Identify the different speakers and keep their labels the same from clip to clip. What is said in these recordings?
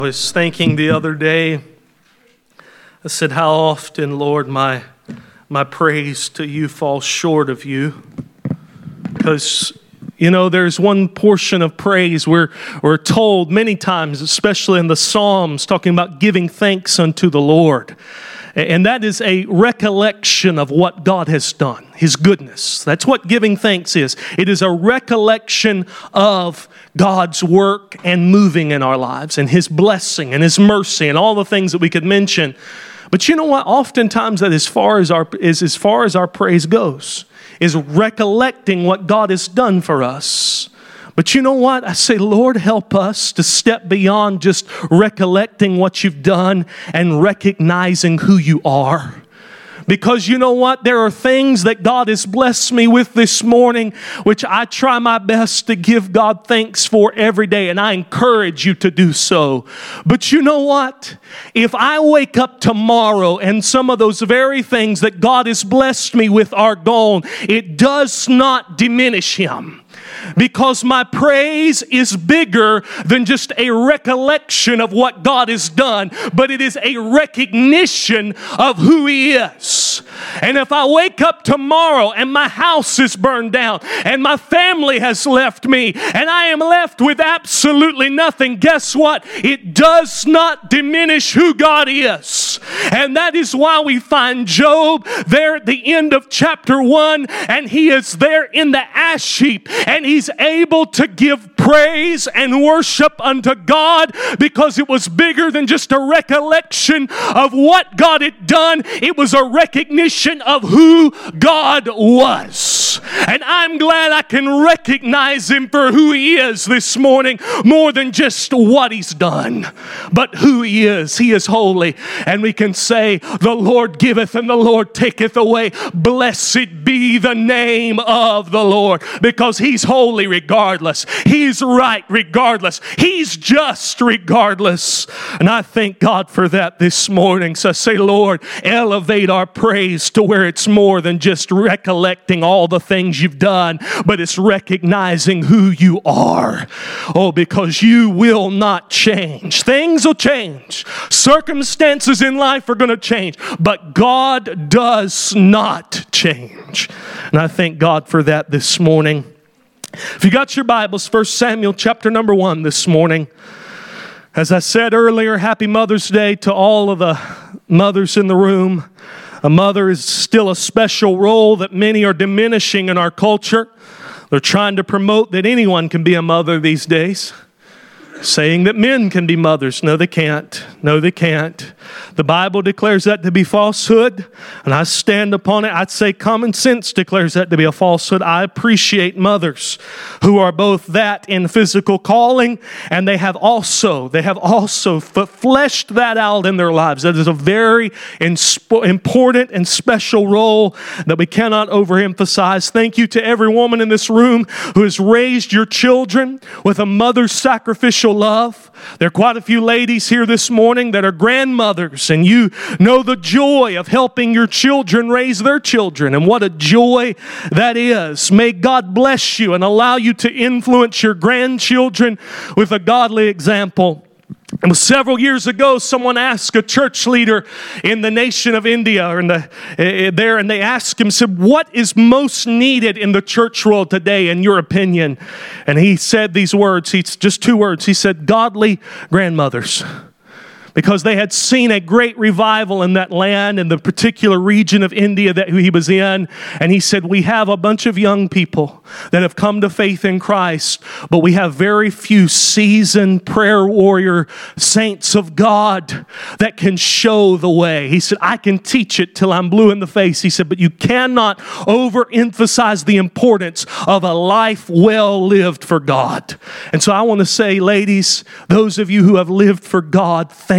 Speaker 1: I was thinking the other day, I said, how often, Lord, my praise to you falls short of you. Because, there's one portion of praise we're told many times, especially in the Psalms, talking about giving thanks unto the Lord. And that is a recollection of what God has done, His goodness. That's what giving thanks is. It is a recollection of God's work and moving in our lives and His blessing and His mercy and all the things that we could mention. But you know what? Oftentimes that as far as our praise goes, is recollecting what God has done for us. But you know what? I say, Lord, help us to step beyond just recollecting what you've done and recognizing who you are. Because you know what? There are things that God has blessed me with this morning, which I try my best to give God thanks for every day, and I encourage you to do so. But you know what? If I wake up tomorrow and some of those very things that God has blessed me with are gone, it does not diminish Him. Because my praise is bigger than just a recollection of what God has done, but it is a recognition of who He is. And if I wake up tomorrow and my house is burned down and my family has left me and I am left with absolutely nothing, guess what? It does not diminish who God is. And that is why we find Job there at the end of chapter 1, and he is there in the ash heap, and he's able to give praise and worship unto God because it was bigger than just a recollection of what God had done. It was a recognition of who God was. And I'm glad I can recognize Him for who He is this morning, more than just what He's done, but who He is. He is holy. And we can say, the Lord giveth and the Lord taketh away. Blessed be the name of the Lord, because He's holy regardless. He's right regardless. He's just regardless. And I thank God for that this morning. So I say, Lord, elevate our praise to where it's more than just recollecting all the things you've done, but it's recognizing who you are. Oh, because you will not change. Things will change. Circumstances in life are going to change, but God does not change. And I thank God for that this morning. If you got your Bibles, 1 Samuel chapter number 1 this morning. As I said earlier, happy Mother's Day to all of the mothers in the room. A mother is still a special role that many are diminishing in our culture. They're trying to promote that anyone can be a mother these days, saying that men can be mothers. No, they can't. No, they can't. The Bible declares that to be falsehood, and I stand upon it. I'd say common sense declares that to be a falsehood. I appreciate mothers who are both that in physical calling, and they have also fleshed that out in their lives. That is a very important and special role that we cannot overemphasize. Thank you to every woman in this room who has raised your children with a mother's sacrificial love. There are quite a few ladies here this morning that are grandmothers, and you know the joy of helping your children raise their children, and what a joy that is. May God bless you and allow you to influence your grandchildren with a godly example. And several years ago, someone asked a church leader in the nation of India, and they asked him, said, what is most needed in the church world today, in your opinion? And he said these words, just 2 words. He said, godly grandmothers. Because they had seen a great revival in that land, in the particular region of India that he was in. And he said, we have a bunch of young people that have come to faith in Christ, but we have very few seasoned prayer warrior saints of God that can show the way. He said, I can teach it till I'm blue in the face. He said, but you cannot overemphasize the importance of a life well lived for God. And so I want to say, ladies, those of you who have lived for God, thank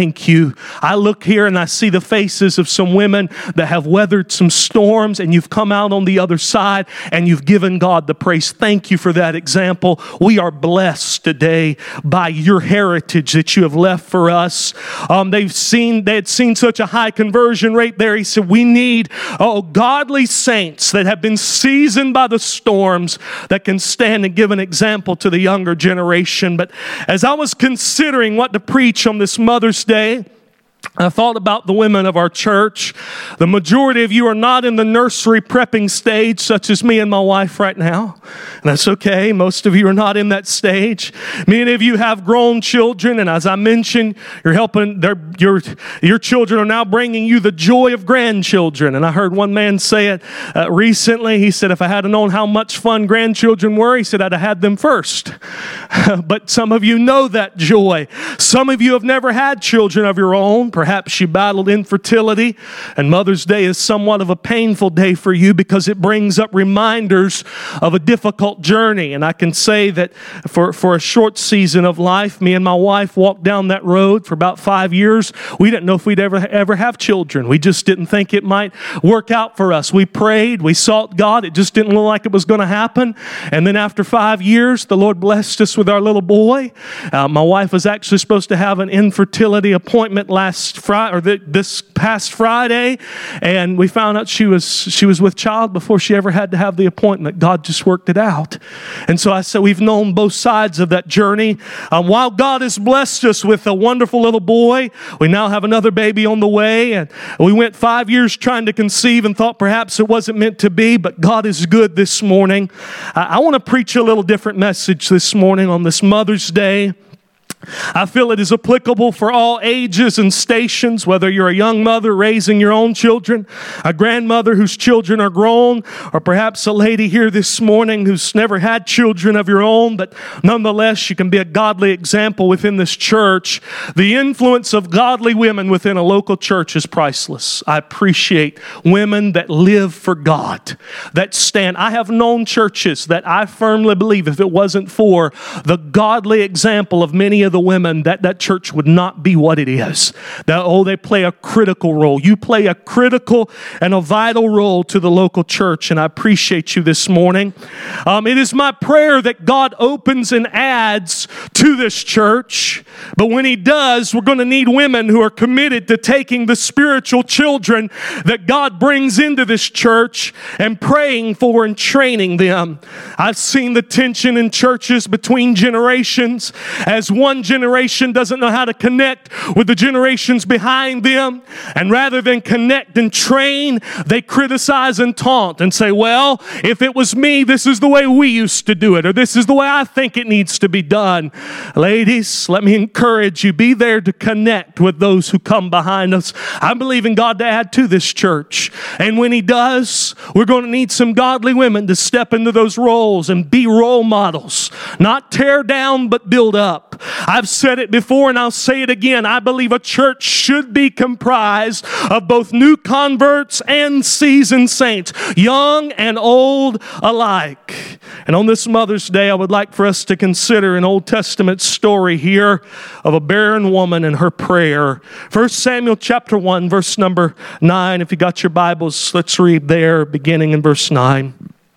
Speaker 1: thank you. I look here and I see the faces of some women that have weathered some storms, and you've come out on the other side and you've given God the praise. Thank you for that example. We are blessed today by your heritage that you have left for us. They had seen such a high conversion rate there. He said, we need godly saints that have been seasoned by the storms that can stand and give an example to the younger generation. But as I was considering what to preach on this Mother's Day, I thought about the women of our church. The majority of you are not in the nursery prepping stage, such as me and my wife right now. And that's okay. Most of you are not in that stage. Many of you have grown children, and as I mentioned, you're helping. Your children are now bringing you the joy of grandchildren. And I heard one man say it recently. He said, if I had known how much fun grandchildren were, he said, I'd have had them first. But some of you know that joy. Some of you have never had children of your own. Perhaps you battled infertility, and Mother's Day is somewhat of a painful day for you because it brings up reminders of a difficult journey. And I can say that for a short season of life, me and my wife walked down that road for about 5 years. We didn't know if we'd ever have children. We just didn't think it might work out for us. We prayed, we sought God. It just didn't look like it was going to happen. And then after 5 years, the Lord blessed us with our little boy. My wife was actually supposed to have an infertility appointment this past Friday, and we found out she was with child before she ever had to have the appointment. God just worked it out. And so I said, we've known both sides of that journey. While God has blessed us with a wonderful little boy, we now have another baby on the way, and we went 5 years trying to conceive and thought perhaps it wasn't meant to be, but God is good this morning. I want to preach a little different message this morning on this Mother's Day. I feel it is applicable for all ages and stations, whether you're a young mother raising your own children, a grandmother whose children are grown, or perhaps a lady here this morning who's never had children of your own, but nonetheless you can be a godly example within this church. The influence of godly women within a local church is priceless. I appreciate women that live for God, that stand. I have known churches that I firmly believe if it wasn't for the godly example of many of the women, that church would not be what it is. They play a critical role. You play a critical and a vital role to the local church, and I appreciate you this morning. It is my prayer that God opens and adds to this church, but when He does, we're going to need women who are committed to taking the spiritual children that God brings into this church and praying for and training them. I've seen the tension in churches between generations as one generation doesn't know how to connect with the generations behind them, and rather than connect and train, they criticize and taunt and say, well, if it was me, this is the way we used to do it, or this is the way I think it needs to be done. Ladies, let me encourage you, be there to connect with those who come behind us. I believe in God to add to this church, and when He does, we're going to need some godly women to step into those roles and be role models, not tear down but build up. I've said it before and I'll say it again. I believe a church should be comprised of both new converts and seasoned saints, young and old alike. And on this Mother's Day, I would like for us to consider an Old Testament story here of a barren woman and her prayer. 1 Samuel chapter 1, verse number 9. If you got your Bibles, let's read there, beginning in verse 9.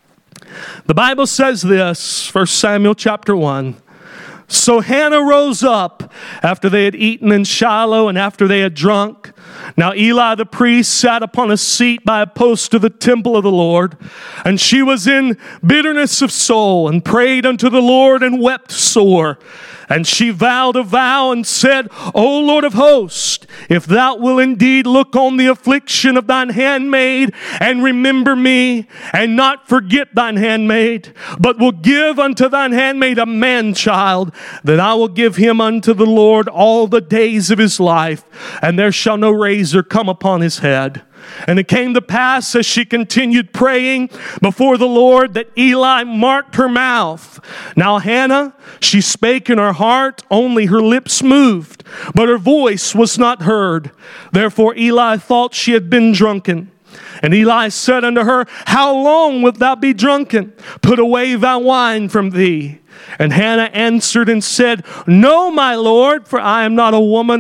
Speaker 1: The Bible says this, 1 Samuel chapter 1. So Hannah rose up after they had eaten in Shiloh and after they had drunk. Now Eli the priest sat upon a seat by a post of the temple of the Lord, and she was in bitterness of soul and prayed unto the Lord and wept sore. And she vowed a vow and said, O Lord of hosts, if thou wilt indeed look on the affliction of thine handmaid and remember me, and not forget thine handmaid, but will give unto thine handmaid a man-child, then I will give him unto the Lord all the days of his life, and there shall no razor come upon his head. And it came to pass as she continued praying before the Lord that Eli marked her mouth. Now Hannah, she spake in her heart, only her lips moved, but her voice was not heard. Therefore Eli thought she had been drunken. And Eli said unto her, How long wilt thou be drunken? Put away thy wine from thee. And Hannah answered and said, No, my Lord, for I am a woman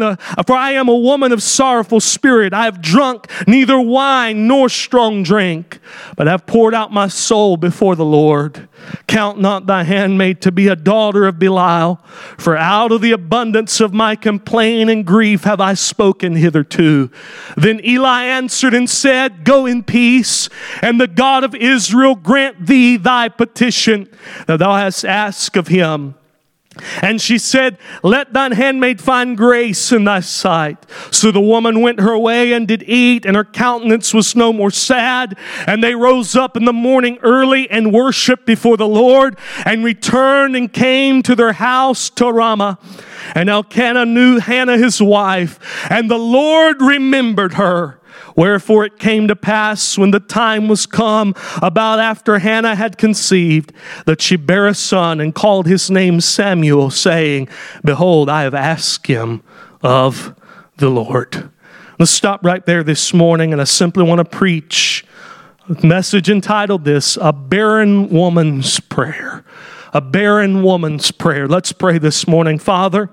Speaker 1: of sorrowful spirit. I have drunk neither wine nor strong drink, but have poured out my soul before the Lord. Count not thy handmaid to be a daughter of Belial, for out of the abundance of my complaint and grief have I spoken hitherto. Then Eli answered and said, Go in peace, and the God of Israel grant thee thy petition that thou hast asked of him. And she said, Let thine handmaid find grace in thy sight. So the woman went her way and did eat, and her countenance was no more sad. And they rose up in the morning early and worshipped before the Lord, and returned and came to their house to Ramah. And Elkanah knew Hannah his wife, and the Lord remembered her. Wherefore it came to pass, when the time was come, about after Hannah had conceived, that she bare a son, and called his name Samuel, saying, Behold, I have asked him of the Lord. Let's stop right there this morning, and I simply want to preach a message entitled this, A Barren Woman's Prayer. A barren woman's prayer. Let's pray this morning. Father,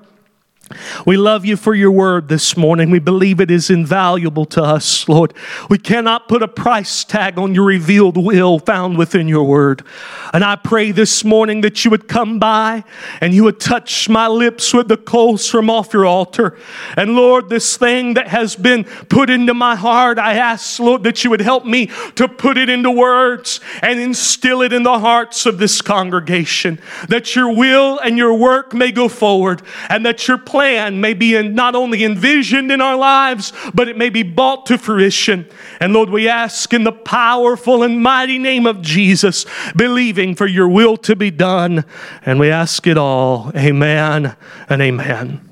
Speaker 1: we love you for your word this morning. We believe it is invaluable to us, Lord. We cannot put a price tag on your revealed will found within your word. And I pray this morning that you would come by and you would touch my lips with the coals from off your altar. And Lord, this thing that has been put into my heart, I ask, Lord, that you would help me to put it into words and instill it in the hearts of this congregation. That your will and your work may go forward, and that your plan may be not only envisioned in our lives, but it may be brought to fruition. And Lord, we ask in the powerful and mighty name of Jesus, believing for your will to be done. And we ask it all. Amen and amen.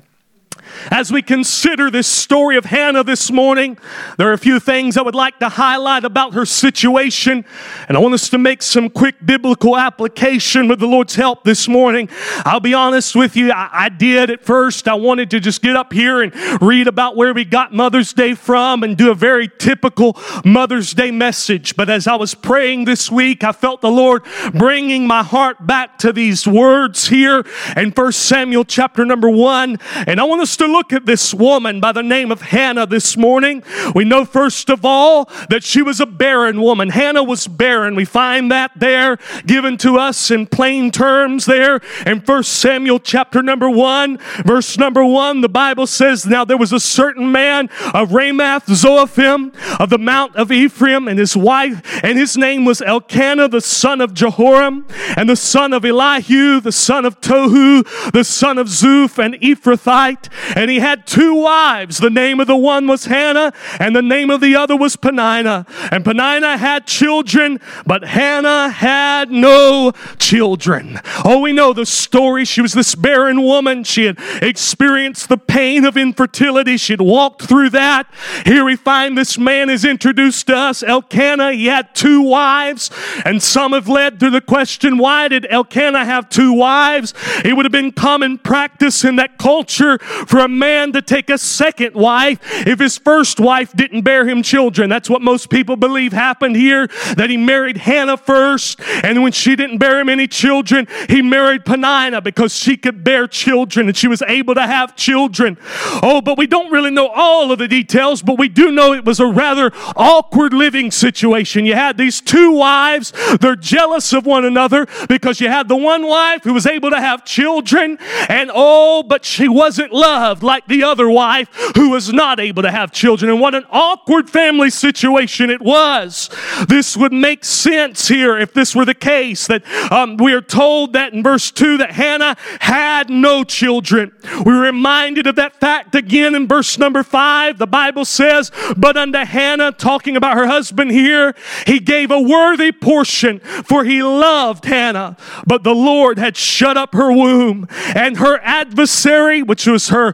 Speaker 1: As we consider this story of Hannah this morning, there are a few things I would like to highlight about her situation. And I want us to make some quick biblical application with the Lord's help this morning. I'll be honest with you, I did at first. I wanted to just get up here and read about where we got Mother's Day from and do a very typical Mother's Day message. But as I was praying this week, I felt the Lord bringing my heart back to these words here in 1 Samuel chapter number 1. And I want us to look at this woman by the name of Hannah this morning. We know first of all that she was a barren woman. Hannah was barren. We find that there given to us in plain terms there in 1 Samuel chapter number 1, verse number 1. The Bible says, Now there was a certain man of Ramoth Zophim of the mount of Ephraim, and his wife, and his name was Elkanah, the son of Jehoram, and the son of Elihu, the son of Tohu, the son of Zuph, an Ephrathite. And he had two wives. The name of the one was Hannah, and the name of the other was Peninnah. And Peninnah had children, but Hannah had no children. Oh, we know the story. She was this barren woman. She had experienced the pain of infertility. She had walked through that. Here we find this man is introduced to us, Elkanah. He had two wives, and some have led to the question, why did Elkanah have two wives? It would have been common practice in that culture for a man to take a second wife if his first wife didn't bear him children. That's what most people believe happened here, that he married Hannah first, and when she didn't bear him any children, he married Peninnah because she could bear children and she was able to have children. Oh, but we don't really know all of the details, but we do know it was a rather awkward living situation. You had these two wives. They're jealous of one another because you had the one wife who was able to have children, and but she wasn't loved like the other wife who was not able to have children. And what an awkward family situation it was. This would make sense here if this were the case, that we are told that in verse 2 that Hannah had no children. We're reminded of that fact again in verse number 5. The Bible says, But unto Hannah, talking about her husband here, he gave a worthy portion, for he loved Hannah. But the Lord had shut up her womb, and her adversary, which was her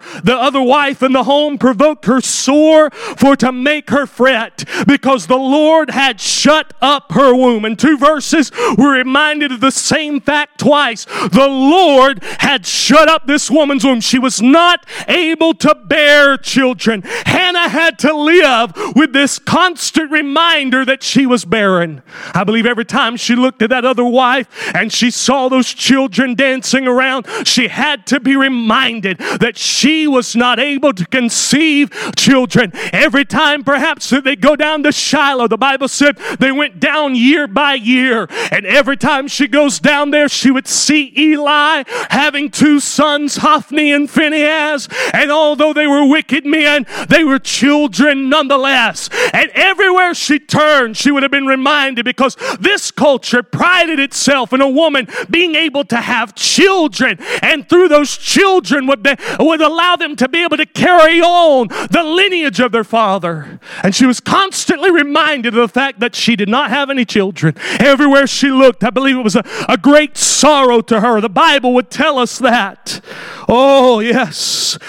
Speaker 1: the other wife in the home provoked her sore for to make her fret, because the Lord had shut up her womb. In 2 verses, we're reminded of the same fact twice. The Lord had shut up this woman's womb. She was not able to bear children. Hannah had to live with this constant reminder that she was barren. I believe every time she looked at that other wife and she saw those children dancing around, she had to be reminded that she was not able to conceive children. Every time perhaps that they go down to Shiloh, the Bible said they went down year by year, and every time she goes down there, she would see Eli having 2 sons, Hophni and Phinehas, and although they were wicked men, they were children nonetheless. And everywhere she turned, she would have been reminded, because this culture prided itself in a woman being able to have children, and through those children would allow them to be able to carry on the lineage of their father. And she was constantly reminded of the fact that she did not have any children. Everywhere she looked, I believe it was a great sorrow to her. The Bible would tell us that. Oh, yes.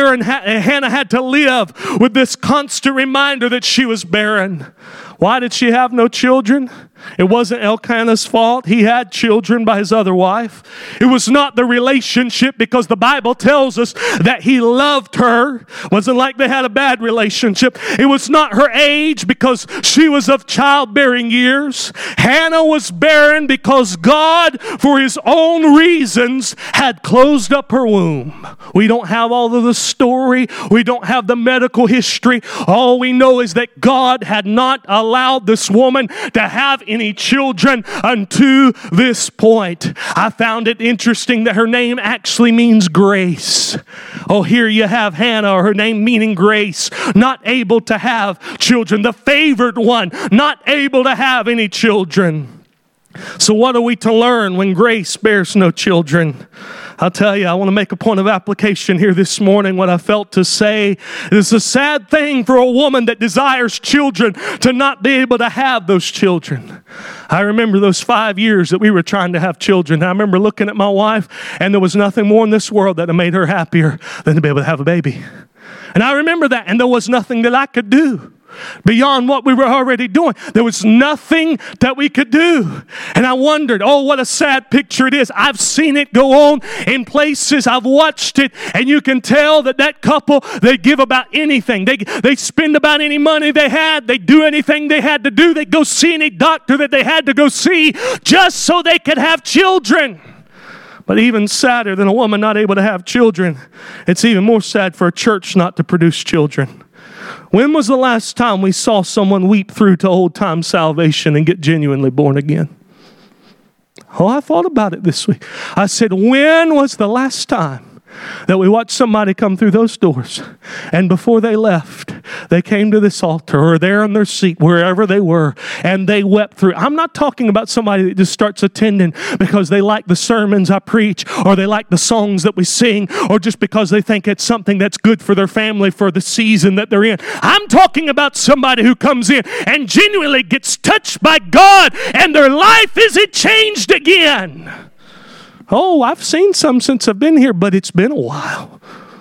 Speaker 1: Hannah had to live with this constant reminder that she was barren. Why did she have no children? It wasn't Elkanah's fault. He had children by his other wife. It was not the relationship, because the Bible tells us that he loved her. It wasn't like they had a bad relationship. It was not her age, because she was of childbearing years. Hannah was barren because God, for his own reasons, had closed up her womb. We don't have all of the story. We don't have the medical history. All we know is that God had not allowed this woman to have any children unto this point. I found it interesting that her name actually means grace. Oh, here you have Hannah, her name meaning grace, not able to have children. The favored one, not able to have any children. So what are we to learn when grace bears no children? I'll tell you, I want to make a point of application here this morning. What I felt to say is a sad thing for a woman that desires children to not be able to have those children. I remember those 5 years that we were trying to have children. I remember looking at my wife, and there was nothing more in this world that made her happier than to be able to have a baby. And I remember that, and there was nothing that I could do beyond what we were already doing. There was nothing that we could do. And I wondered, oh, what a sad picture it is. I've seen it go on in places. I've watched it, and you can tell that couple, they give about anything. They spend about any money they had. They do anything they had to do. They go see any doctor that they had to go see just so they could have children. But even sadder than a woman not able to have children, it's even more sad for a church not to produce children. When was the last time we saw someone weep through to old-time salvation and get genuinely born again? Oh, I thought about it this week. I said, when was the last time that we watched somebody come through those doors, and before they left, they came to this altar or there in their seat, wherever they were, and they wept through? I'm not talking about somebody that just starts attending because they like the sermons I preach, or they like the songs that we sing, or just because they think it's something that's good for their family for the season that they're in. I'm talking about somebody who comes in and genuinely gets touched by God, and their life isn't changed again. Oh, I've seen some since I've been here, but it's been a while.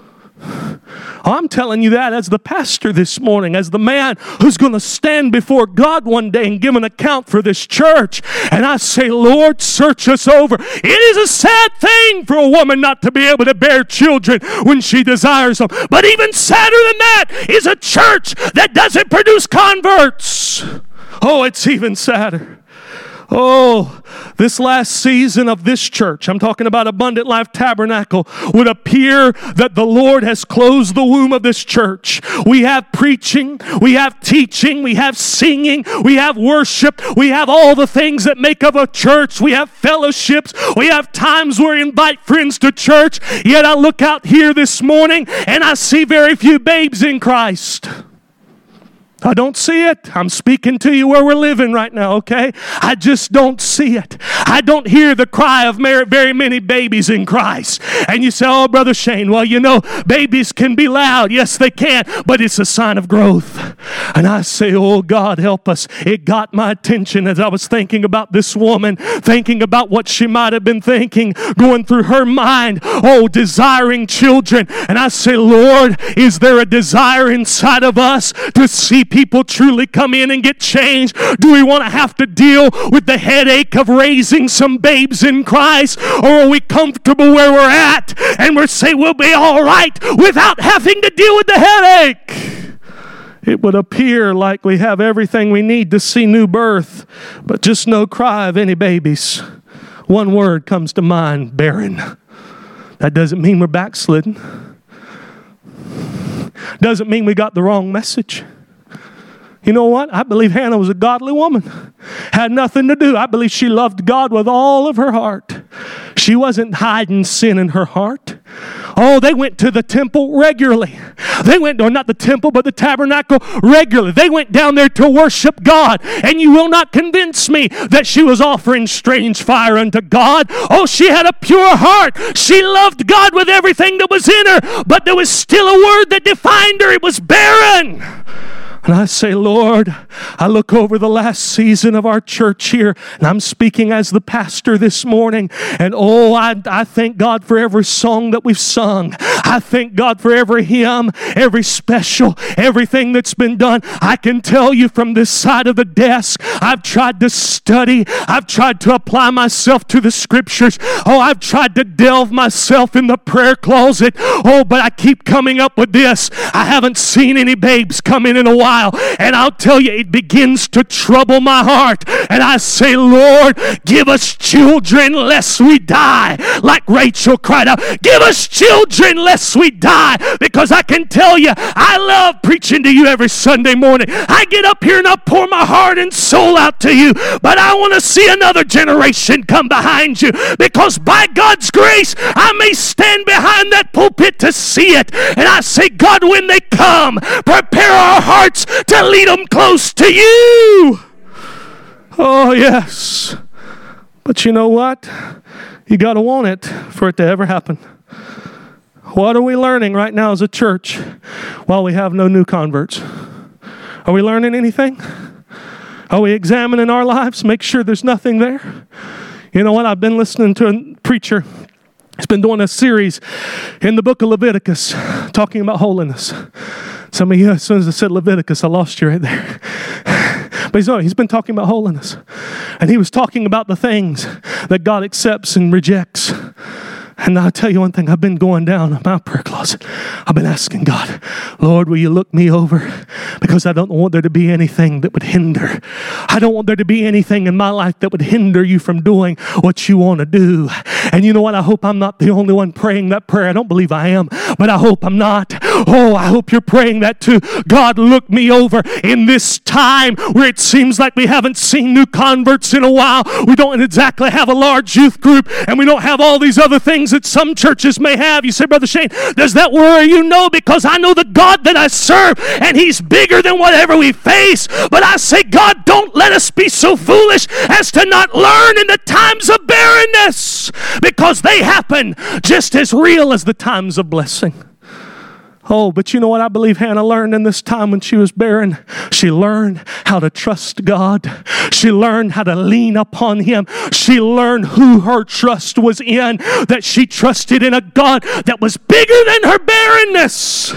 Speaker 1: I'm telling you that as the pastor this morning, as the man who's going to stand before God one day and give an account for this church. And I say, Lord, search us over. It is a sad thing for a woman not to be able to bear children when she desires them. But even sadder than that is a church that doesn't produce converts. Oh, it's even sadder. Oh, this last season of this church, I'm talking about Abundant Life Tabernacle, would appear that the Lord has closed the womb of this church. We have preaching, we have teaching, we have singing, we have worship, we have all the things that make up a church. We have fellowships, we have times where we invite friends to church. Yet I look out here this morning and I see very few babes in Christ. I don't see it. I'm speaking to you where we're living right now, okay? I just don't see it. I don't hear the cry of very many babies in Christ. And you say, oh, Brother Shane, well, you know, babies can be loud. Yes, they can, but it's a sign of growth. And I say, oh, God, help us. It got my attention as I was thinking about this woman, thinking about what she might have been thinking, going through her mind, oh, desiring children. And I say, Lord, is there a desire inside of us to see people truly come in and get changed? Do we want to have to deal with the headache of raising some babes in Christ? Or are we comfortable where we're at and we're saying we'll be all right without having to deal with the headache? It would appear like we have everything we need to see new birth, but just no cry of any babies. One word comes to mind: barren. That doesn't mean we're backslidden. Doesn't mean we got the wrong message. You know what? I believe Hannah was a godly woman. Had nothing to do. I believe she loved God with all of her heart. She wasn't hiding sin in her heart. Oh, they went to the temple regularly. They went, or not the temple, but the tabernacle regularly. They went down there to worship God. And you will not convince me that she was offering strange fire unto God. Oh, she had a pure heart. She loved God with everything that was in her. But there was still a word that defined her. It was barren. And I say, Lord, I look over the last season of our church here, and I'm speaking as the pastor this morning, and oh, I thank God for every song that we've sung. I thank God for every hymn, every special, everything that's been done. I can tell you from this side of the desk, I've tried to study. I've tried to apply myself to the scriptures. Oh, I've tried to delve myself in the prayer closet. Oh, but I keep coming up with this: I haven't seen any babes come in a while. And I'll tell you, it begins to trouble my heart. And I say, Lord, give us children lest we die. Like Rachel cried out, give us children lest we die. Because I can tell you, I love preaching to you every Sunday morning. I get up here and I pour my heart and soul out to you. But I want to see another generation come behind you. Because by God's grace, I may stand behind that pulpit to see it. And I say, God, when they come, prepare our hearts to lead them close to you. Oh, yes. But you know what? You got to want it for it to ever happen. What are we learning right now as a church while we have no new converts? Are we learning anything? Are we examining our lives? Make sure there's nothing there. You know what? I've been listening to a preacher. He's been doing a series in the book of Leviticus talking about holiness. Some of you, as soon as I said Leviticus, I lost you right there. But he's been talking about holiness. And he was talking about the things that God accepts and rejects. And I'll tell you one thing, I've been going down in my prayer closet. I've been asking God, Lord, will you look me over? Because I don't want there to be anything that would hinder. I don't want there to be anything in my life that would hinder you from doing what you want to do. And you know what? I hope I'm not the only one praying that prayer. I don't believe I am, but I hope I'm not. Oh, I hope you're praying that too. God, look me over in this time where it seems like we haven't seen new converts in a while. We don't exactly have a large youth group, and we don't have all these other things that some churches may have. You say, Brother Shane, does that worry you? No, because I know the God that I serve, and He's bigger than whatever we face. But I say, God, don't let us be so foolish as to not learn in the times of barrenness, because they happen just as real as the times of blessing. Oh, but you know what I believe Hannah learned in this time when she was barren? She learned how to trust God. She learned how to lean upon Him. She learned who her trust was in, that she trusted in a God that was bigger than her barrenness.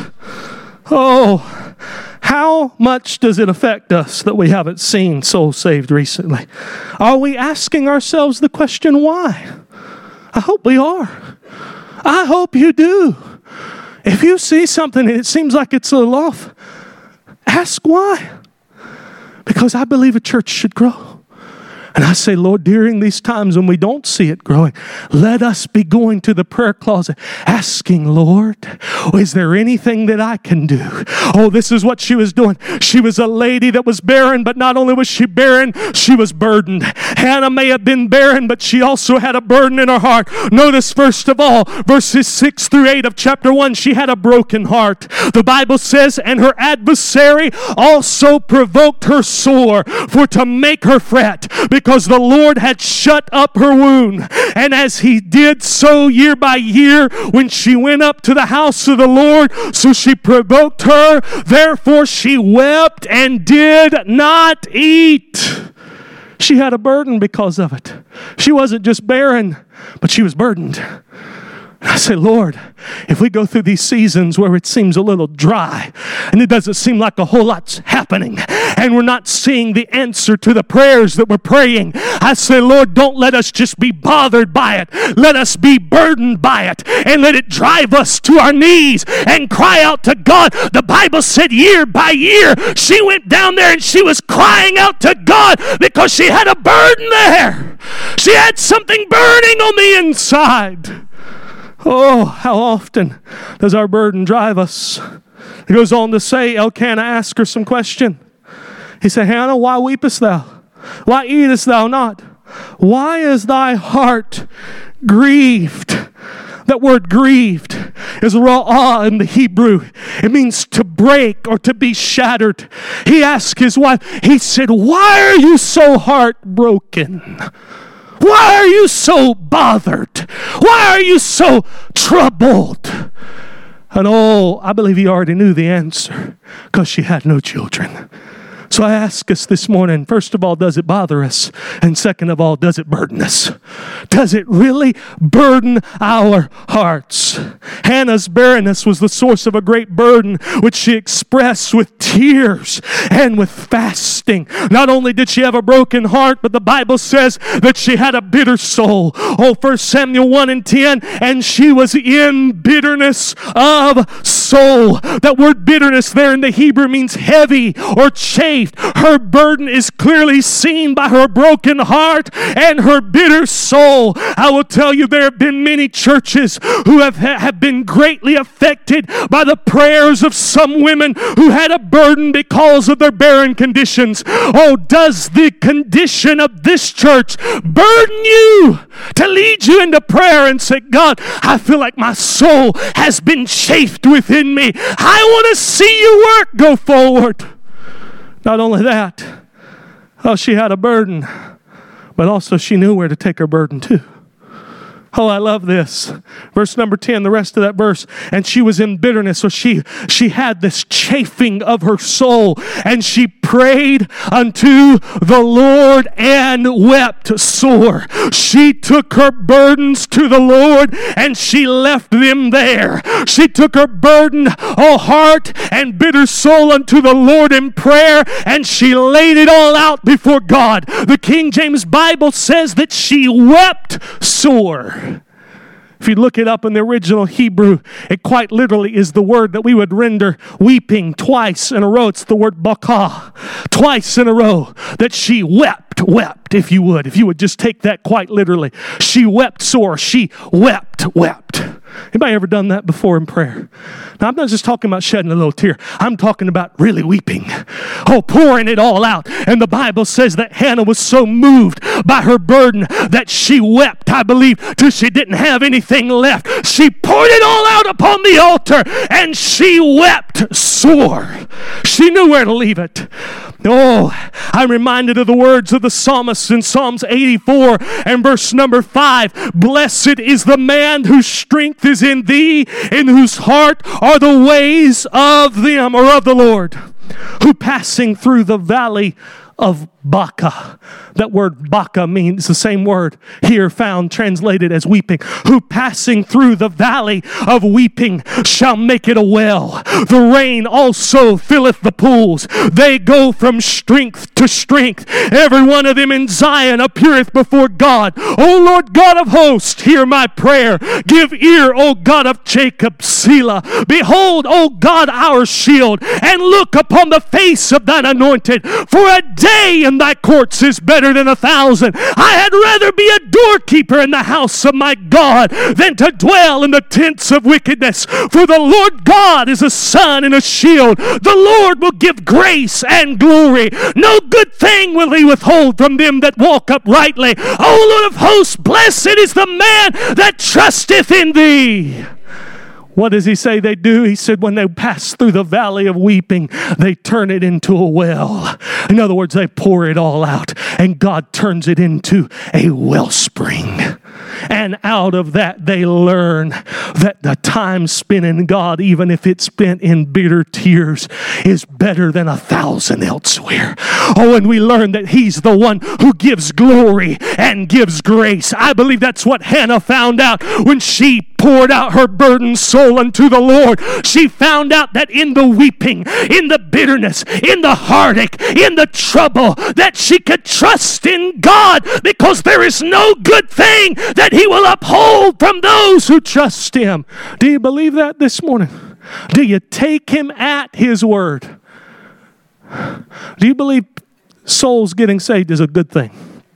Speaker 1: Oh, how much does it affect us that we haven't seen souls saved recently? Are we asking ourselves the question, why? I hope we are. I hope you do. If you see something and it seems like it's a little off, ask why. Because I believe a church should grow. And I say, Lord, during these times when we don't see it growing, let us be going to the prayer closet, asking, Lord, is there anything that I can do? Oh, this is what she was doing. She was a lady that was barren, but not only was she barren, she was burdened. Hannah may have been barren, but she also had a burden in her heart. Notice, first of all, verses 6 through 8 of chapter 1, she had a broken heart. The Bible says, and her adversary also provoked her sore for to make her fret, because the Lord had shut up her wound. And as he did so year by year, when she went up to the house of the Lord, so she provoked her. Therefore she wept and did not eat. She had a burden because of it. She wasn't just barren, but she was burdened. And I say, Lord, if we go through these seasons where it seems a little dry and it doesn't seem like a whole lot's happening and we're not seeing the answer to the prayers that we're praying, I say, Lord, don't let us just be bothered by it. Let us be burdened by it and let it drive us to our knees and cry out to God. The Bible said year by year, she went down there and she was crying out to God because she had a burden there. She had something burning on the inside. Oh, how often does our burden drive us? He goes on to say, Elkanah asked her some question. He said, Hannah, why weepest thou? Why eatest thou not? Why is thy heart grieved? That word grieved is ra'ah in the Hebrew. It means to break or to be shattered. He asked his wife, he said, why are you so heartbroken? Why are you so bothered? Why are you so troubled? And oh, I believe he already knew the answer because she had no children. So I ask us this morning, first of all, does it bother us? And second of all, does it burden us? Does it really burden our hearts? Hannah's barrenness was the source of a great burden, which she expressed with tears and with fasting. Not only did she have a broken heart, but the Bible says that she had a bitter soul. Oh, 1 Samuel 1 and 10, and she was in bitterness of soul. That word bitterness there in the Hebrew means heavy or chafed. Her burden is clearly seen by her broken heart and her bitter soul. I will tell you, there have been many churches who have been greatly affected by the prayers of some women who had a burden because of their barren conditions. Oh, does the condition of this church burden you to lead you into prayer and say, God, I feel like my soul has been chafed within me. I want to see you work. Go forward. Not only that, she had a burden, but also she knew where to take her burden to. Oh, I love this. Verse number 10, the rest of that verse. And she was in bitterness. So she had this chafing of her soul. And she prayed unto the Lord and wept sore. She took her burdens to the Lord and she left them there. She took her burden, heart and bitter soul unto the Lord in prayer, and she laid it all out before God. The King James Bible says that she wept sore. If you look it up in the original Hebrew, it quite literally is the word that we would render weeping twice in a row. It's the word bakah. Twice in a row that she wept, if you would just take that quite literally. She wept sore. She wept. Anybody ever done that before in prayer? Now, I'm not just talking about shedding a little tear. I'm talking about really weeping. Oh, pouring it all out. And the Bible says that Hannah was so moved by her burden that she wept, I believe, till she didn't have anything left. She poured it all out upon the altar and she wept sore. She knew where to leave it. Oh, I'm reminded of the words of the psalmist in Psalms 84 and verse number 5. Blessed is the man whose strength is in thee, in whose heart are the ways of them, or of the Lord, who passing through the valley of Baca. That word Baca means the same word here found translated as weeping. Who passing through the valley of weeping shall make it a well. The rain also filleth the pools. They go from strength to strength. Every one of them in Zion appeareth before God. O Lord God of hosts, hear my prayer. Give ear, O God of Jacob, Selah. Behold, O God, our shield, and look upon the face of thine anointed. For a day in from thy courts is better than 1,000. I had rather be a doorkeeper in the house of my God than to dwell in the tents of wickedness. For the Lord God is a sun and a shield. The Lord will give grace and glory. No good thing will he withhold from them that walk uprightly. O Lord of hosts, blessed is the man that trusteth in thee. What does he say they do? He said when they pass through the valley of weeping, they turn it into a well. In other words, they pour it all out, and God turns it into a wellspring. And out of that, they learn that the time spent in God, even if it's spent in bitter tears, is better than 1,000 elsewhere. Oh, and we learn that he's the one who gives glory and gives grace. I believe that's what Hannah found out when she poured out her burdened soul unto the Lord. She found out that in the weeping, in the bitterness, in the heartache, in the trouble, that she could trust in God, because there is no good thing that he will uphold from those who trust him. Do you believe that this morning? Do you take him at his word? Do you believe souls getting saved is a good thing?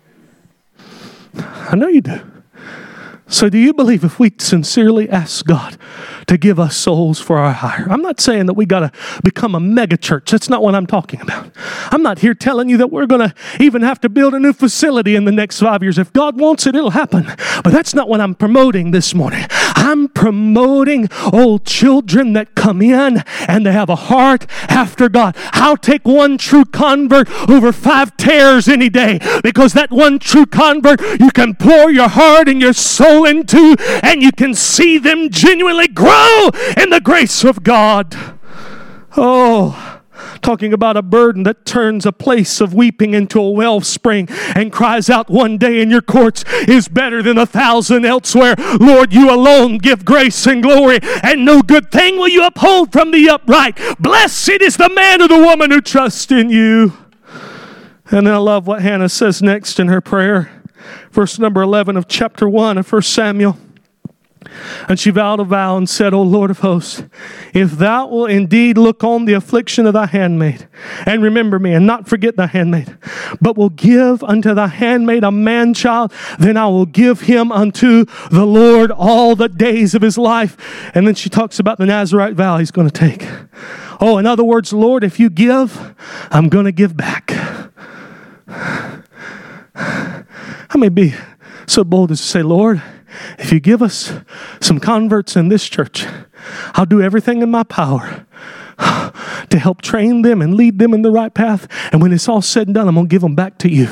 Speaker 1: I know you do. So do you believe if we sincerely ask God to give us souls for our hire? I'm not saying that we got to become a mega church. That's not what I'm talking about. I'm not here telling you that we're going to even have to build a new facility in the next 5 years. If God wants it, it'll happen. But that's not what I'm promoting this morning. I'm promoting old children that come in and they have a heart after God. I'll take one true convert over 5 tares any day, because that one true convert you can pour your heart and your soul into, and you can see them genuinely grow in the grace of God. Oh, talking about a burden that turns a place of weeping into a wellspring and cries out one day in your courts is better than 1,000 elsewhere. Lord, you alone give grace and glory, and no good thing will you uphold from the upright. Blessed is the man or the woman who trusts in you. And then I love what Hannah says next in her prayer. Verse number 11 of chapter 1 of 1 Samuel. And she vowed a vow and said, O Lord of hosts, if thou wilt indeed look on the affliction of thy handmaid, and remember me, and not forget thy handmaid, but will give unto thy handmaid a man-child, then I will give him unto the Lord all the days of his life. And then she talks about the Nazirite vow he's going to take. Oh, in other words, Lord, if you give, I'm going to give back. I may be so bold as to say, Lord, if you give us some converts in this church, I'll do everything in my power to help train them and lead them in the right path. And when it's all said and done, I'm going to give them back to you.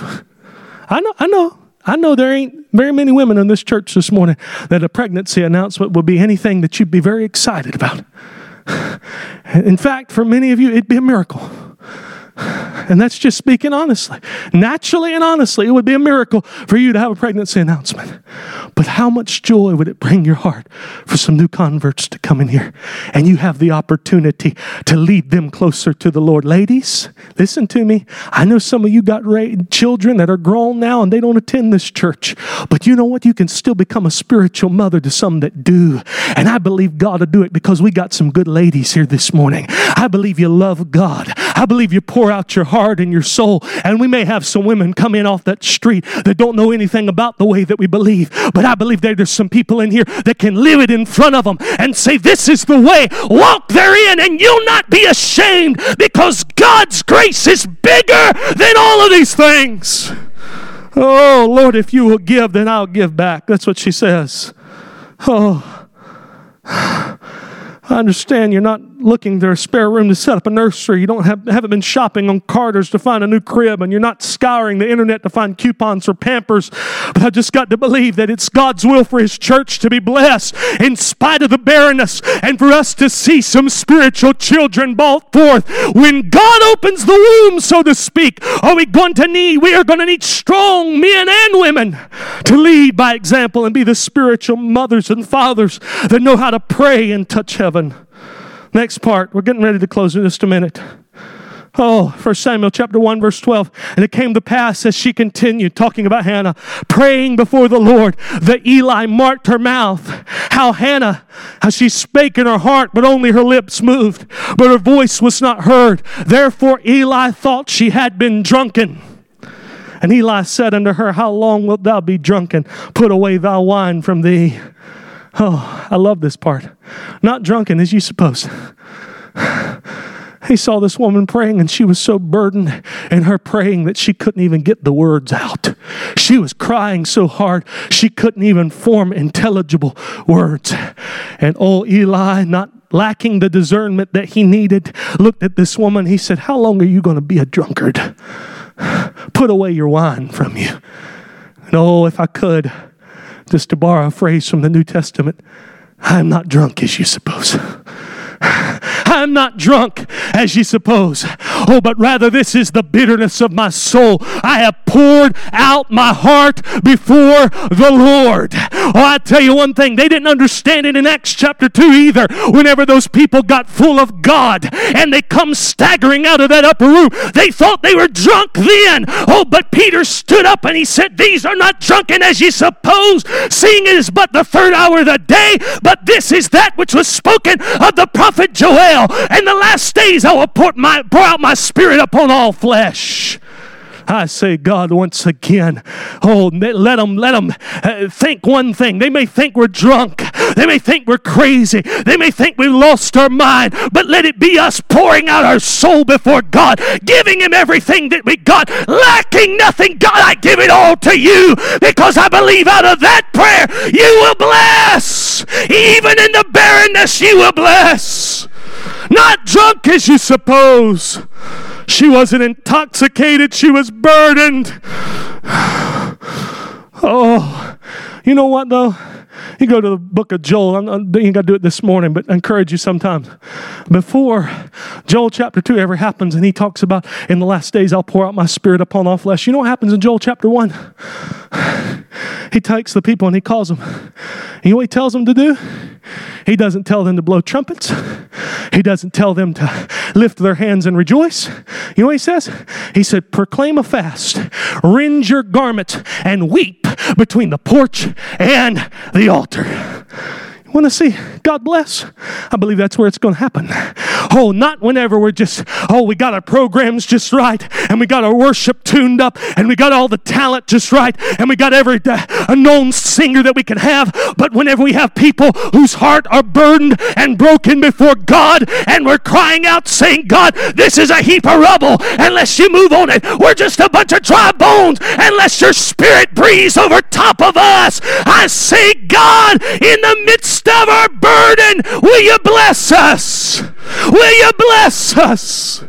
Speaker 1: I know there ain't very many women in this church this morning that a pregnancy announcement would be anything that you'd be very excited about. In fact, for many of you, it'd be a miracle. And that's just speaking honestly. Naturally and honestly, it would be a miracle for you to have a pregnancy announcement. But how much joy would it bring your heart for some new converts to come in here and you have the opportunity to lead them closer to the Lord? Ladies, listen to me. I know some of you got children that are grown now and they don't attend this church. But you know what? You can still become a spiritual mother to some that do. And I believe God will do it because we got some good ladies here this morning. I believe you love God. I believe you pour out your heart and your soul. And we may have some women come in off that street that don't know anything about the way that we believe. But I believe there's some people in here that can live it in front of them and say, this is the way. Walk therein and you'll not be ashamed, because God's grace is bigger than all of these things. Oh, Lord, if you will give, then I'll give back. That's what she says. Oh, I understand you're not looking for a spare room to set up a nursery. You haven't been shopping on Carter's to find a new crib, and you're not scouring the internet to find coupons for Pampers. But I just got to believe that it's God's will for His church to be blessed in spite of the barrenness, and for us to see some spiritual children brought forth. When God opens the womb, so to speak, we are going to need strong men and women to lead by example and be the spiritual mothers and fathers that know how to pray and touch heaven. Next part, we're getting ready to close in just a minute. 1 Samuel chapter 1, verse 12. And it came to pass as she continued talking about Hannah, praying before the Lord, that Eli marked her mouth. How she spake in her heart, but only her lips moved, but her voice was not heard. Therefore Eli thought she had been drunken. And Eli said unto her, How long wilt thou be drunken? Put away thy wine from thee. Oh, I love this part. Not drunken as you suppose. He saw this woman praying, and she was so burdened in her praying that she couldn't even get the words out. She was crying so hard, she couldn't even form intelligible words. And Eli, not lacking the discernment that he needed, looked at this woman. He said, How long are you going to be a drunkard? Put away your wine from you. And if I could, just to borrow a phrase from the New Testament, I'm not drunk as you suppose. I'm not drunk as you suppose. But rather this is the bitterness of my soul. I have poured out my heart before the Lord. I tell you one thing, they didn't understand it in Acts chapter 2 either. Whenever those people got full of God and they come staggering out of that upper room, they thought they were drunk then. But Peter stood up and he said, These are not drunken as ye suppose, seeing it is but the third hour of the day, but this is that which was spoken of the prophet Joel. In the last days I will pour out my spirit upon all flesh. I say, God, once again, let them think one thing. They may think we're drunk. They may think we're crazy. They may think we've lost our mind. But let it be us pouring out our soul before God, giving Him everything that we got, lacking nothing. God, I give it all to you because I believe out of that prayer you will bless. Even in the barrenness you will bless. Not drunk as you suppose. She wasn't intoxicated. She was burdened. You know what though? You go to the book of Joel. You ain't got to do it this morning, but I encourage you sometimes. Before Joel chapter 2 ever happens, and he talks about, in the last days I'll pour out my spirit upon all flesh. You know what happens in Joel chapter 1? He takes the people and he calls them. And you know what he tells them to do? He doesn't tell them to blow trumpets. He doesn't tell them to lift their hands and rejoice. You know what he says? He said, proclaim a fast, rend your garment, and weep between the porch and the altar. You want to see God bless? I believe that's where it's going to happen. Not whenever we're just, we got our programs just right, and we got our worship tuned up, and we got all the talent just right, and we got every a known singer that we can have. But whenever we have people whose heart are burdened and broken before God, and we're crying out saying, God, this is a heap of rubble. Unless you move on it, we're just a bunch of dry bones. Unless your spirit breathes over top of us, I say, God, in the midst of our burden, will you bless us? Will you bless us?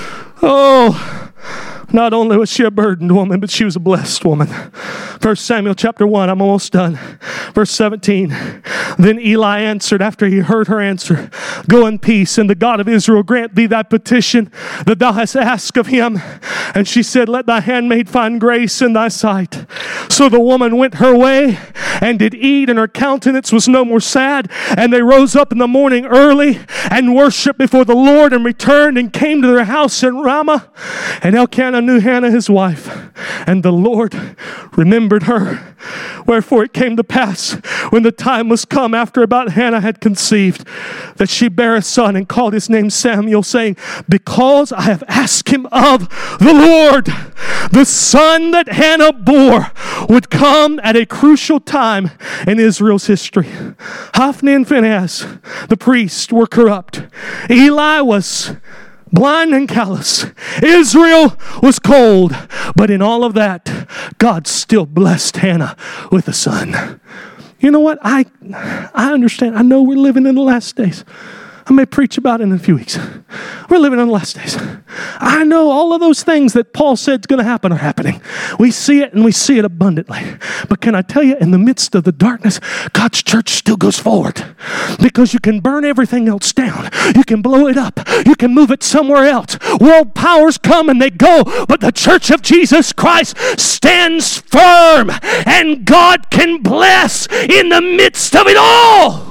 Speaker 1: Not only was she a burdened woman, but she was a blessed woman. 1 Samuel chapter 1, I'm almost done. Verse 17. Then Eli answered after he heard her answer, Go in peace, and the God of Israel grant thee thy petition that thou hast asked of him. And she said, Let thy handmaid find grace in thy sight. So the woman went her way and did eat, and her countenance was no more sad. And they rose up in the morning early and worshipped before the Lord, and returned and came to their house in Ramah. And Elkanah knew Hannah his wife, and the Lord remembered her. Wherefore it came to pass, when the time was come after about Hannah had conceived, that she bare a son and called his name Samuel, saying, Because I have asked him of the Lord. The son that Hannah bore would come at a crucial time in Israel's history. Hophni and Phinehas, the priests, were corrupt. Eli was blind and callous. Israel was cold. But in all of that, God still blessed Hannah with a son. You know what? I understand. I know we're living in the last days. I may preach about it in a few weeks. We're living in the last days. I know all of those things that Paul said is going to happen are happening. We see it, and we see it abundantly. But can I tell you, in the midst of the darkness, God's church still goes forward. Because you can burn everything else down. You can blow it up. You can move it somewhere else. World powers come and they go. But the church of Jesus Christ stands firm. And God can bless in the midst of it all.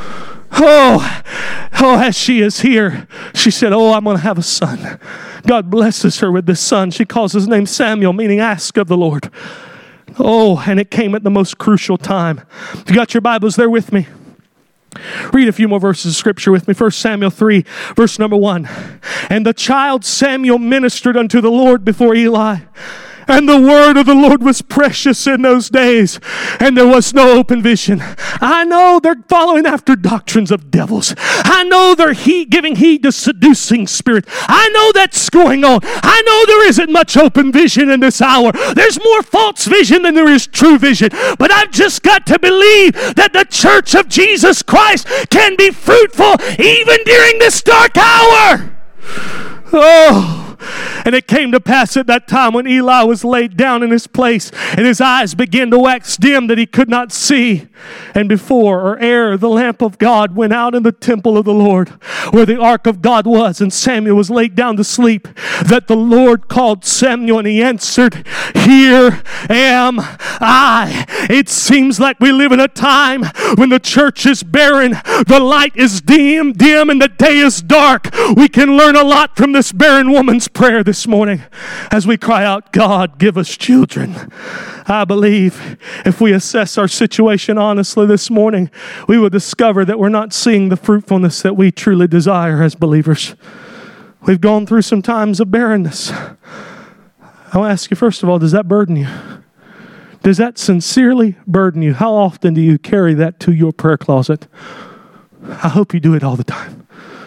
Speaker 1: As she is here, she said, I'm going to have a son. God blesses her with this son. She calls his name Samuel, meaning ask of the Lord. And it came at the most crucial time. If you got your Bibles there with me, read a few more verses of scripture with me. 1 Samuel 3, verse number 1. And the child Samuel ministered unto the Lord before Eli. And the word of the Lord was precious in those days, and there was no open vision. I know they're following after doctrines of devils. I know they're giving heed to seducing spirits. I know that's going on. I know there isn't much open vision in this hour. There's more false vision than there is true vision. But I've just got to believe that the church of Jesus Christ can be fruitful even during this dark hour. Oh. And it came to pass at that time when Eli was laid down in his place, and his eyes began to wax dim that he could not see. And before or ere the lamp of God went out in the temple of the Lord, where the ark of God was, and Samuel was laid down to sleep, that the Lord called Samuel, and he answered, "Here am I." It seems like we live in a time when the church is barren, the light is dim, and the day is dark. We can learn a lot from this barren woman's prayer this morning as we cry out, "God, give us children." I believe if we assess our situation honestly this morning, we will discover that we're not seeing the fruitfulness that we truly desire as believers. We've gone through some times of barrenness. I'll ask you, first of all, does that burden you? Does that sincerely burden you? How often do you carry that to your prayer closet? I hope you do it all the time.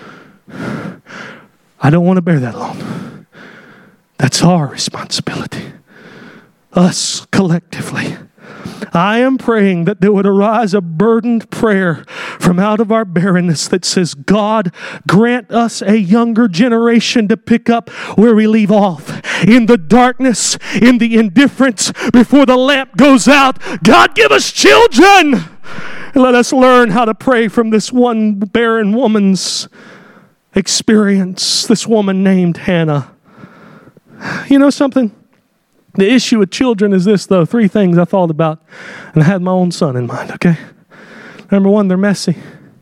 Speaker 1: I don't want to bear that alone. That's our responsibility. Us collectively. I am praying that there would arise a burdened prayer from out of our barrenness that says, "God, grant us a younger generation to pick up where we leave off. In the darkness, in the indifference, before the lamp goes out, God, give us children." And let us learn how to pray from this one barren woman's experience, this woman named Hannah. You know something? The issue with children is this, though. 3 things I thought about, and I had my own son in mind, okay? Number 1, they're messy.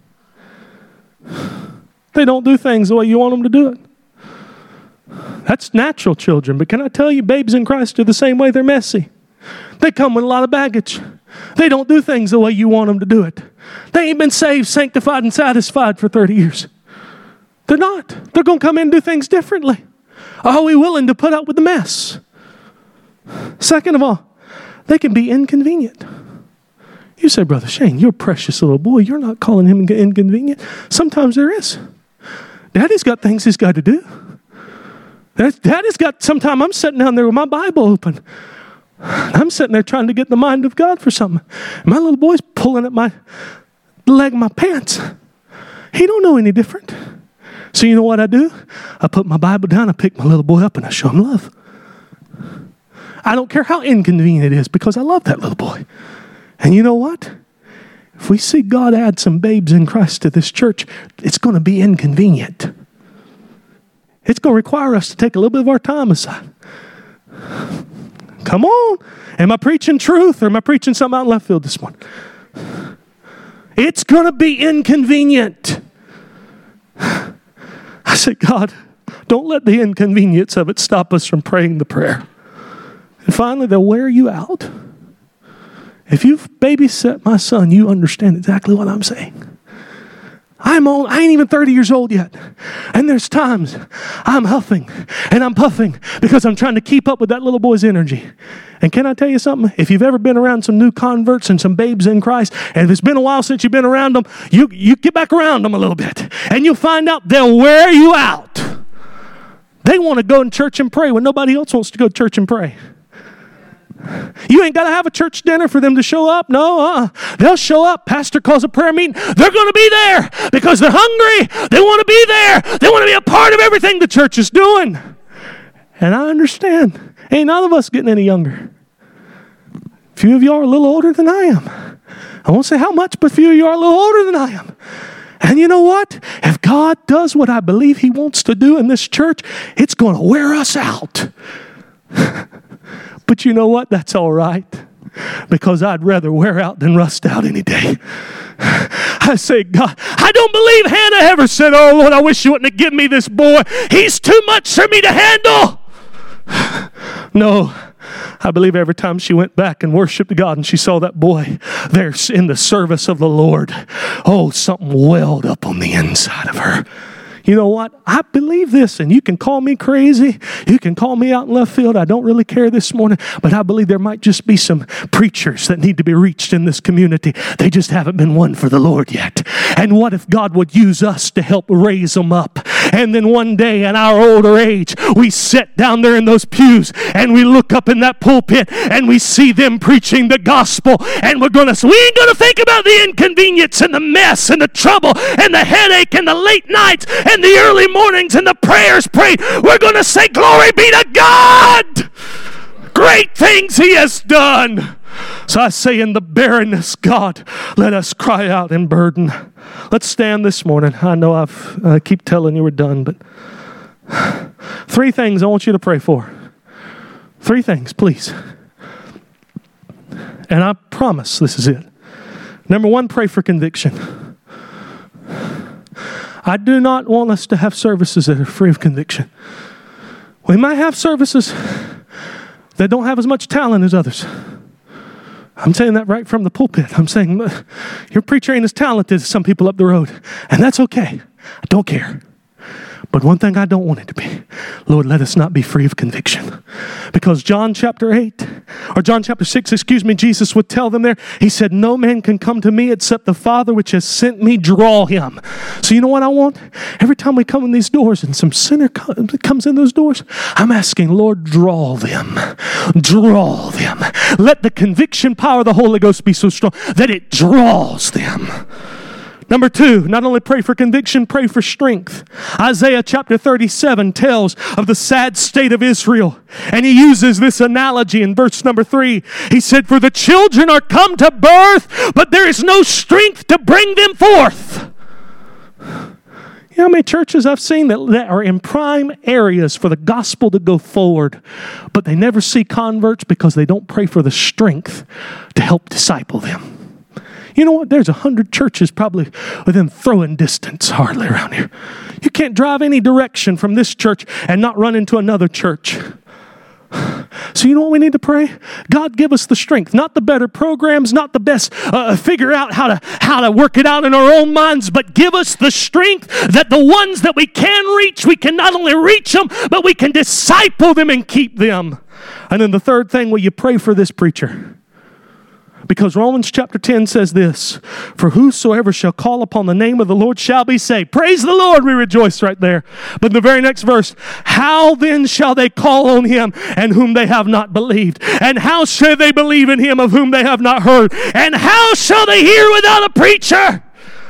Speaker 1: They don't do things the way you want them to do it. That's natural children, but can I tell you, babes in Christ are the same way. They're messy. They come with a lot of baggage. They don't do things the way you want them to do it. They ain't been saved, sanctified, and satisfied for 30 years. They're not. They're going to come in and do things differently. Are we willing to put up with the mess? Second of all, they can be inconvenient. You say, "Brother Shane, you're a precious little boy. You're not calling him inconvenient." Sometimes there is. Daddy's got things he's got to do. Daddy's got, sometimes I'm sitting down there with my Bible open. I'm sitting there trying to get the mind of God for something. My little boy's pulling at my leg of my pants. He don't know any different. So you know what I do? I put my Bible down, I pick my little boy up, and I show him love. I don't care how inconvenient it is because I love that little boy. And you know what? If we see God add some babes in Christ to this church, it's going to be inconvenient. It's going to require us to take a little bit of our time aside. Come on. Am I preaching truth or am I preaching something out in left field this morning? It's going to be inconvenient. I said, "God, don't let the inconvenience of it stop us from praying the prayer." And finally, they'll wear you out. If you've babysat my son, you understand exactly what I'm saying. I ain't even 30 years old yet. And there's times I'm huffing and I'm puffing because I'm trying to keep up with that little boy's energy. And can I tell you something? If you've ever been around some new converts and some babes in Christ, and if it's been a while since you've been around them, you get back around them a little bit. And you'll find out they'll wear you out. They want to go to church and pray when nobody else wants to go to church and pray. You ain't got to have a church dinner for them to show up. No, they'll show up. Pastor calls a prayer meeting. They're going to be there because they're hungry. They want to be there. They want to be a part of everything the church is doing. And I understand. Ain't none of us getting any younger. A few of you are a little older than I am. I won't say how much, but a few of you are a little older than I am. And you know what? If God does what I believe He wants to do in this church, it's going to wear us out. But you know what? That's all right. Because I'd rather wear out than rust out any day. I say, God, I don't believe Hannah ever said, "Oh, Lord, I wish you wouldn't have given me this boy. He's too much for me to handle." No, I believe every time she went back and worshiped God and she saw that boy there in the service of the Lord, oh, something welled up on the inside of her. You know what? I believe this, and you can call me crazy. You can call me out in left field. I don't really care this morning, but I believe there might just be some preachers that need to be reached in this community. They just haven't been won for the Lord yet. And what if God would use us to help raise them up? And then one day in our older age, we sit down there in those pews and we look up in that pulpit and we see them preaching the gospel, and we ain't going to think about the inconvenience and the mess and the trouble and the headache and the late nights and the early mornings and the prayers prayed. We're going to say, glory be to God. Great things He has done. So I say, in the barrenness, God, let us cry out in burden. Let's stand this morning. I know I keep telling you we're done, but 3 things I want you to pray for. 3 things, please. And I promise this is it. Number 1, pray for conviction. I do not want us to have services that are free of conviction. We might have services that don't have as much talent as others. I'm saying that right from the pulpit. I'm saying your preacher ain't as talented as some people up the road. And that's okay. I don't care. But one thing I don't want it to be, Lord, let us not be free of conviction. Because John chapter 6, Jesus would tell them there, He said, no man can come to me except the Father which has sent me draw him. So you know what I want? Every time we come in these doors and some sinner comes in those doors, I'm asking, Lord, draw them. Draw them. Let the conviction power of the Holy Ghost be so strong that it draws them. Number 2, not only pray for conviction, pray for strength. Isaiah chapter 37 tells of the sad state of Israel. And he uses this analogy in verse number 3. He said, for the children are come to birth, but there is no strength to bring them forth. You know how many churches I've seen that are in prime areas for the gospel to go forward, but they never see converts because they don't pray for the strength to help disciple them. You know what? There's 100 churches probably within throwing distance hardly around here. You can't drive any direction from this church and not run into another church. So you know what we need to pray? God, give us the strength, not the better programs, not the best figure out how to work it out in our own minds, but give us the strength that the ones that we can reach, we can not only reach them, but we can disciple them and keep them. And then the third thing, will you pray for this preacher? Because Romans chapter 10 says this, for whosoever shall call upon the name of the Lord shall be saved. Praise the Lord, we rejoice right there. But in the very next verse, how then shall they call on him and whom they have not believed? And how shall they believe in him of whom they have not heard? And how shall they hear without a preacher?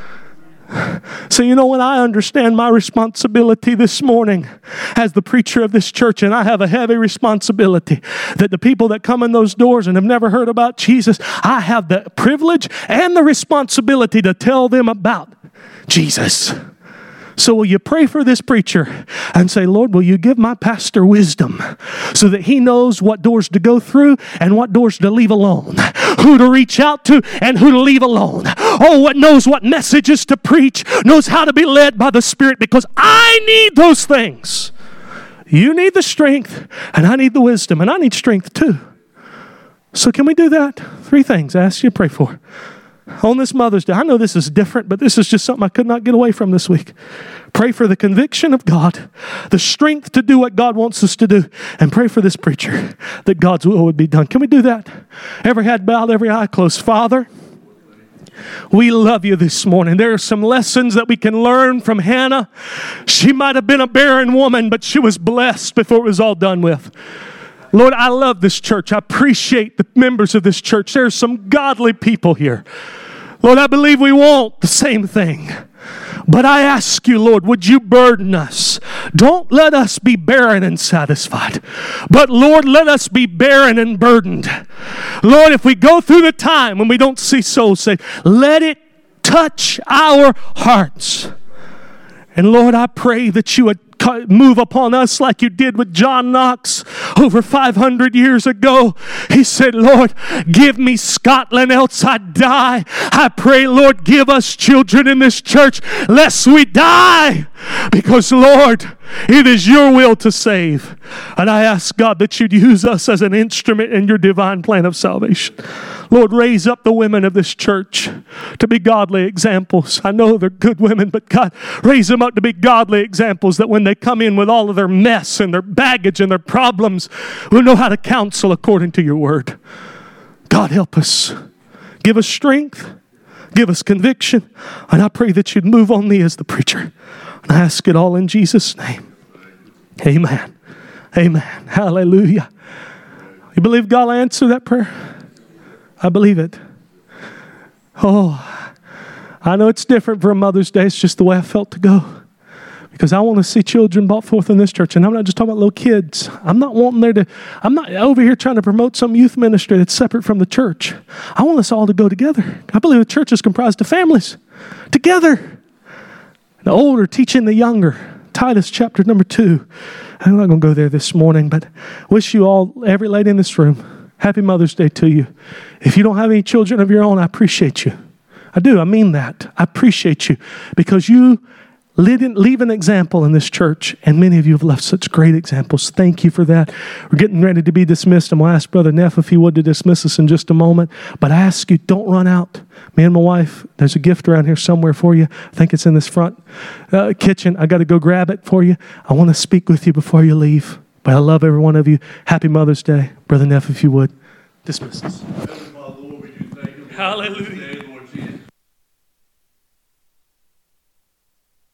Speaker 1: So you know what? I understand my responsibility this morning as the preacher of this church, and I have a heavy responsibility that the people that come in those doors and have never heard about Jesus, I have the privilege and the responsibility to tell them about Jesus. So will you pray for this preacher and say, Lord, will you give my pastor wisdom so that he knows what doors to go through and what doors to leave alone, who to reach out to and who to leave alone. Oh, what knows what messages to preach, knows how to be led by the Spirit, because I need those things. You need the strength and I need the wisdom, and I need strength too. So can we do that? 3 things I ask you to pray for. On this Mother's Day, I know this is different, but this is just something I could not get away from this week. Pray for the conviction of God, the strength to do what God wants us to do, and pray for this preacher that God's will would be done. Can we do that? Every head bowed, every eye closed. Father, we love you this morning. There are some lessons that we can learn from Hannah. She might have been a barren woman, but she was blessed before it was all done with. Lord, I love this church. I appreciate the members of this church. There are some godly people here. Lord, I believe we want the same thing. But I ask you, Lord, would you burden us? Don't let us be barren and satisfied. But Lord, let us be barren and burdened. Lord, if we go through the time when we don't see souls saved, let it touch our hearts. And Lord, I pray that you would move upon us like you did with John Knox over 500 years ago. He said, Lord, give me Scotland, else I die. I pray, Lord, give us children in this church, lest we die. Because, Lord, it is your will to save. And I ask, God, that you'd use us as an instrument in your divine plan of salvation. Lord, raise up the women of this church to be godly examples. I know they're good women, but God, raise them up to be godly examples that when they come in with all of their mess and their baggage and their problems, we'll know how to counsel according to your word. God, help us. Give us strength. Give us conviction. And I pray that you'd move on me as the preacher. And I ask it all in Jesus' name. Amen. Amen. Hallelujah. You believe God will answer that prayer? I believe it. Oh, I know it's different for a Mother's Day. It's just the way I felt to go. Because I want to see children brought forth in this church. And I'm not just talking about little kids. I'm not over here trying to promote some youth ministry that's separate from the church. I want us all to go together. I believe the church is comprised of families. Together. The older teaching the younger. Titus chapter number 2. I'm not going to go there this morning, but wish you all, every lady in this room, happy Mother's Day to you. If you don't have any children of your own, I appreciate you. I do. I mean that. I appreciate you because you leave an example in this church, and many of you have left such great examples. Thank you for that. We're getting ready to be dismissed. I'm going to ask Brother Neff if he would to dismiss us in just a moment. But I ask you, don't run out. Me and my wife, there's a gift around here somewhere for you. I think it's in this front kitchen. I got to go grab it for you. I want to speak with you before you leave. But I love every one of you. Happy Mother's Day. Brother Neff, if you would, dismiss us.
Speaker 2: Lord, we do thank you.
Speaker 1: Hallelujah.
Speaker 2: Today, Lord Jesus.